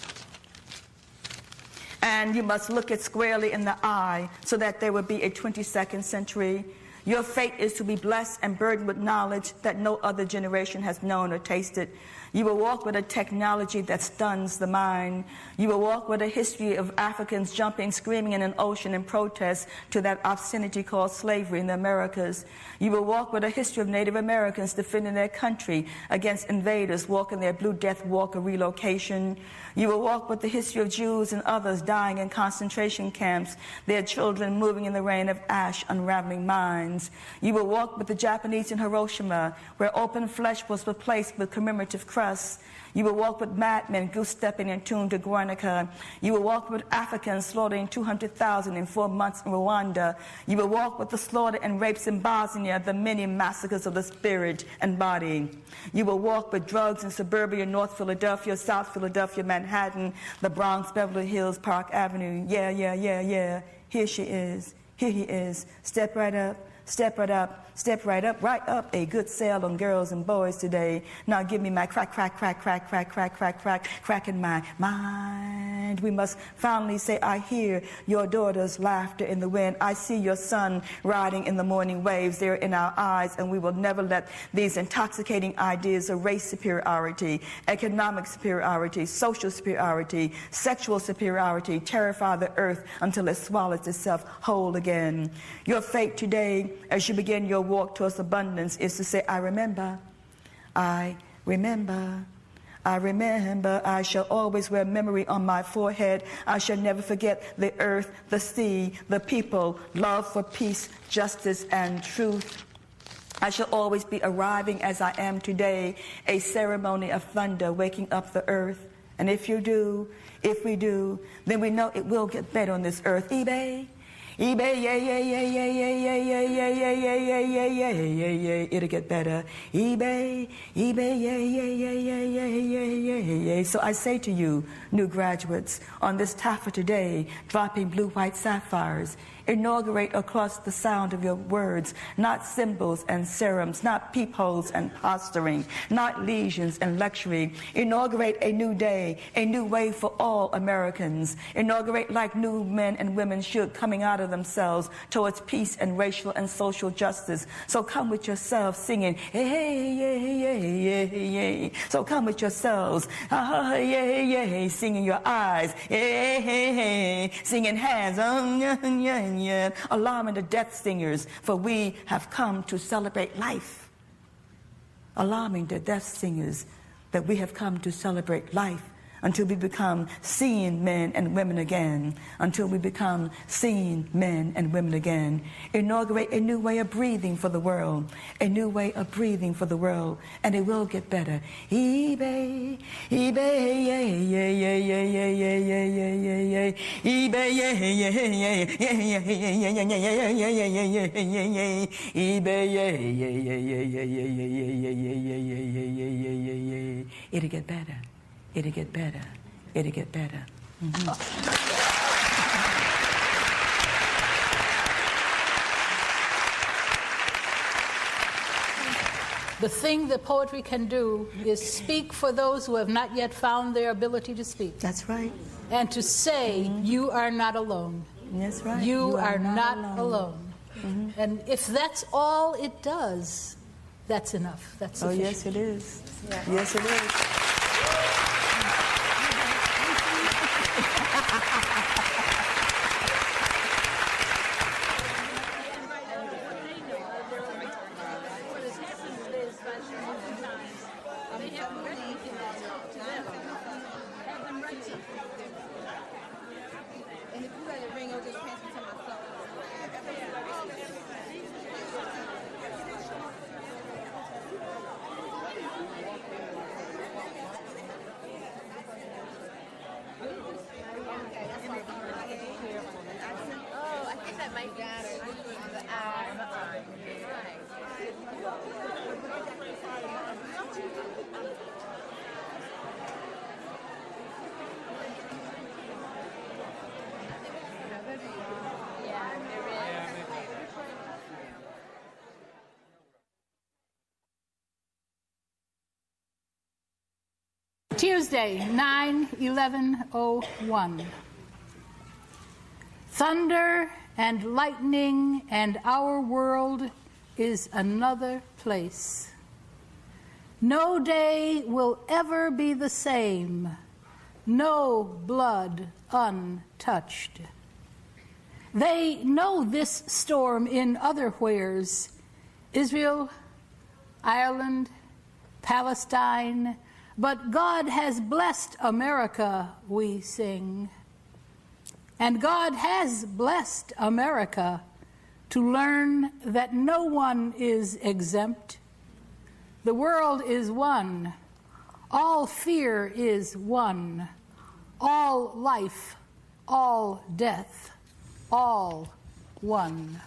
And you must look it squarely in the eye so that there will be a twenty-second century. Your fate is to be blessed and burdened with knowledge that no other generation has known or tasted. You will walk with a technology that stuns the mind. You will walk with a history of Africans jumping, screaming in an ocean in protest to that obscenity called slavery in the Americas. You will walk with a history of Native Americans defending their country against invaders, walking their Blue Death walk of relocation. You will walk with the history of Jews and others dying in concentration camps, their children moving in the rain of ash, unraveling minds. You will walk with the Japanese in Hiroshima, where open flesh was replaced with commemorative crusts. You will walk with madmen goose-stepping in tune to Guernica. You will walk with Africans slaughtering two hundred thousand in four months in Rwanda. You will walk with the slaughter and rapes in Bosnia, the many massacres of the spirit and body. You will walk with drugs in suburbia, North Philadelphia, South Philadelphia, Manhattan, the Bronx, Beverly Hills, Park Avenue. Yeah, yeah, yeah, yeah. Here she is. Here he is. Step right up. Step right up, step right up, right up. A good sale on girls and boys today. Now give me my crack, crack, crack, crack, crack, crack, crack, crack, crack in my mind. We must finally say, I hear your daughter's laughter in the wind. I see your son riding in the morning waves. They're in our eyes, and we will never let these intoxicating ideas of race superiority, economic superiority, social superiority, sexual superiority terrify the earth until it swallows itself whole again. Your fate today, as you begin your walk towards abundance, is to say, I remember, I remember, I remember. I shall always wear memory on my forehead. I shall never forget the earth, the sea, the people, love for peace, justice, and truth. I shall always be arriving as I am today, a ceremony of thunder waking up the earth. And if you do, if we do, then we know it will get better on this earth. eBay. eBay, yeah, yeah, yeah, yeah, yeah, yeah, yeah, yeah, yeah, yeah, yeah, yeah, yeah, yeah, yeah, it'll get better. eBay, eBay, yeah, yeah, yeah, yeah, yeah, yeah, yeah, yeah. So I say to you, new graduates, on this taffeta day, dropping blue, white sapphires, inaugurate across the sound of your words, not symbols and serums, not peepholes and posturing, not lesions and luxury. Inaugurate a new day, a new way for all Americans. Inaugurate like new men and women should, coming out of themselves towards peace and racial and social justice. So come with yourselves singing, hey, hey, yeah, yeah, yeah, yeah. So come with yourselves, ah, yeah, yeah, singing your eyes, hey, hey, hey, singing hands, um, yeah, yeah, yeah, alarming the death singers, for we have come to celebrate life. Alarming the death singers that we have come to celebrate life until we become seeing men and women again, until we become seeing men and women again. Inaugurate a new way of breathing for the world, a new way of breathing for the world, and it will get better. eBay, eBay, yeah, yeah, yeah, yeah, yeah, yeah, yeah, yeah, yeah, yeah, eBay, yeah, yeah, yeah, yeah, yeah, yeah, yeah, yeah, yeah, yeah, yeah, yeah, yeah, yeah, yeah, eBay, yeah, yeah, yeah, yeah, yeah, yeah, yeah, yeah, yeah, yeah, yeah, yeah, yeah, yeah, yeah. It'll get better. It'll get better. It'll get better. Mm-hmm. The thing that poetry can do is speak for those who have not yet found their ability to speak. That's right. And to say, mm-hmm. you are not alone. That's right. You, you are, are not, not alone. alone. Mm-hmm. And if that's all it does, that's enough. That's sufficient. Oh, yes, it is. Yeah. Yes, it is. Tuesday, nine eleven oh one. Thunder and lightning, and our world is another place. No day will ever be the same, no blood untouched. They know this storm in other wheres, Israel, Ireland, Palestine, but God has blessed America, we sing. And God has blessed America to learn that no one is exempt. The world is one. All fear is one. All life, all death, all one.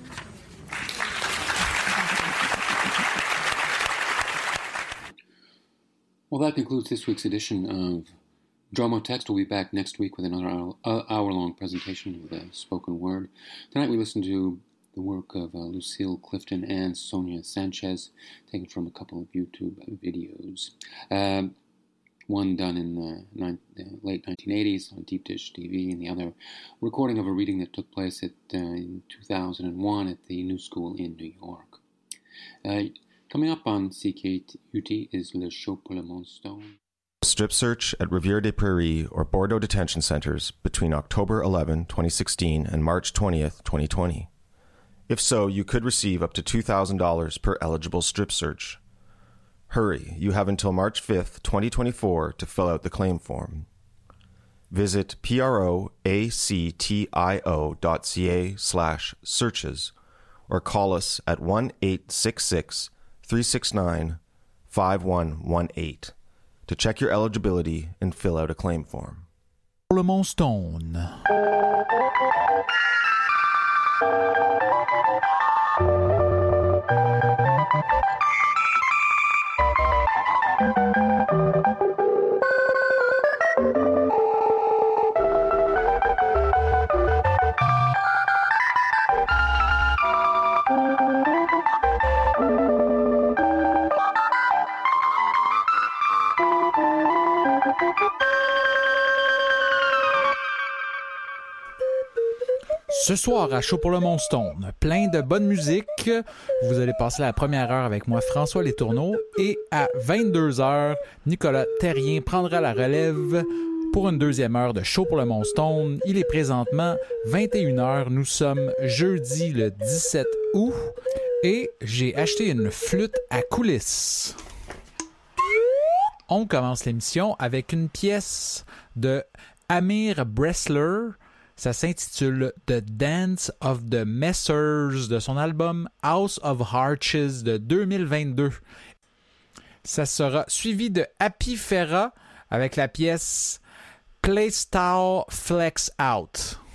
Well, that concludes this week's edition of Dromo Text. We'll be back next week with another hour, uh, hour-long presentation of the spoken word. Tonight we listened to the work of uh, Lucille Clifton and Sonia Sanchez, taken from a couple of YouTube videos. Uh, one done in the ni- uh, late nineteen eighties on Deep Dish T V, and the other recording of a reading that took place at, uh, in two thousand one at the New School in New York. Uh, coming up on C K U T is Le Show pour le Monde Stone. Strip search at Rivière des Prairies or Bordeaux detention centers between October eleventh, twenty sixteen and March twentieth, twenty twenty. If so, you could receive up to two thousand dollars per eligible strip search. Hurry, you have until March fifth, twenty twenty-four to fill out the claim form. Visit proactio dot ca slash searches or call us at one eight six six, three six nine, five one one eight to check your eligibility and fill out a claim form. Le Monde Stone. Ce soir à Show pour le Moonstone, plein de bonne musique. Vous allez passer la première heure avec moi, François Letourneau, et à vingt-deux heures, Nicolas Terrien prendra la relève pour une deuxième heure de Show pour le Moonstone. Il est présentement vingt et une heures. Nous sommes jeudi le dix-sept août et j'ai acheté une flûte à coulisses. On commence l'émission avec une pièce de Amir Bressler. Ça s'intitule The Dance of the Messers de son album House of Arches de deux mille vingt-deux. Ça sera suivi de Happy Ferra avec la pièce Playstyle Flex Out.